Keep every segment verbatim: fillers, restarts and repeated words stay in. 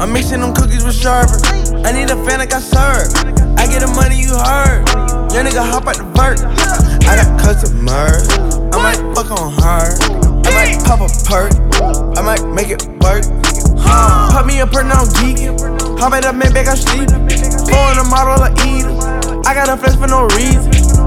I'm mixing them cookies with sherbet. I need a fan like I serve. I get the money you heard. Young nigga hop out the vert. I got customers. I might fuck on her. I might pop a perk. I might make it work. Pop me a perk, now I'm geeking. Hop at the man back, I'm sleeping. Blowing a model of eating. I got a flex for no reason.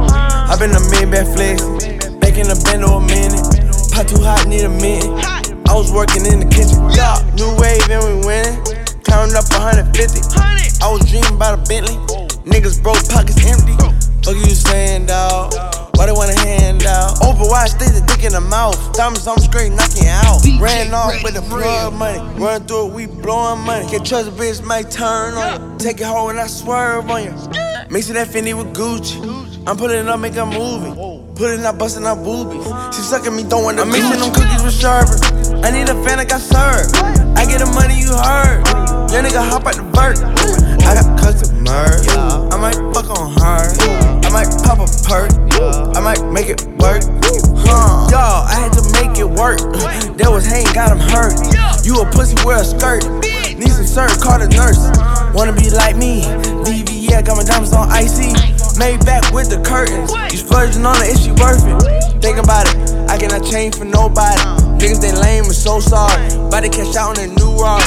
I been a man back flexing. Back in the band a minute. Pot too hot, need a minute. I was working in the kitchen. Yeah, new wave and we winning. Counting up one hundred fifty. I was dreaming about a Bentley. Niggas broke, pockets empty. Fuck you saying, dawg? Why they want a hand out? Overwatch, stay the dick in the mouth. Diamonds, I'm straight knocking out. Ran off with the plug money. Run through it, we blowing money. Can't trust a bitch, might turn on you. Take it home and I swerve on you. Mixing that Fendi with Gucci. I'm putting it up, make a movie. Putting up, busting out boobies. She sucking me, don't want to. I'm mixing them cookies with sherbet. I need a fan like I serve. I get the money you heard. Young nigga hop out the vert. I got customers. I might fuck on her. I might pop a perk. I might make it work. Huh. Y'all, I had to make it work. There was hate, got him hurt. You a pussy, wear a skirt. Need some serve, call the nurse. Wanna be like me? D V, yeah, got my diamonds on icy. Made back with the curtains. You splurging on it, is she worth it? Think about it, I cannot change for nobody. Niggas, they lame and so sorry. About to cash out on a new rock.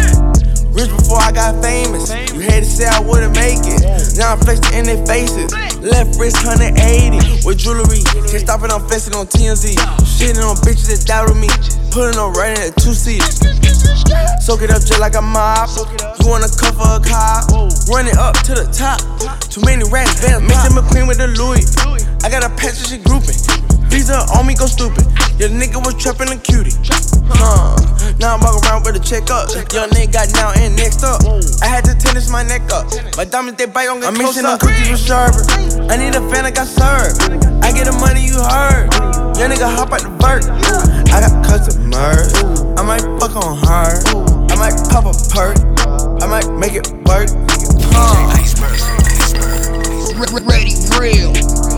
Rich before I got famous. You hated to say I wouldn't make it. Now I'm flexing in their faces. Left wrist one eighty with jewelry. Can't stop it, I'm flexing on T M Z. Shitting on bitches that doubted me. Putting on right in a two seats. Soak it up just like a mop. You wanna cover a car? Run it up to the top. Too many rats, bands. Mixing McQueen with the Louis. I got a patch of shit grouping. Visa on me, go stupid. Your nigga was trapping a cutie. Huh. Now I'm walking around with a check up. Young nigga got now and next up. I had to tennis my neck up. My diamonds, they bite on get close up. I'm mixing them cookies with sherbet. I need a fan like I serve. I get the money you heard. Young nigga hop out the vert. I got customers. I might fuck on her. I might pop a perk. I might make it work.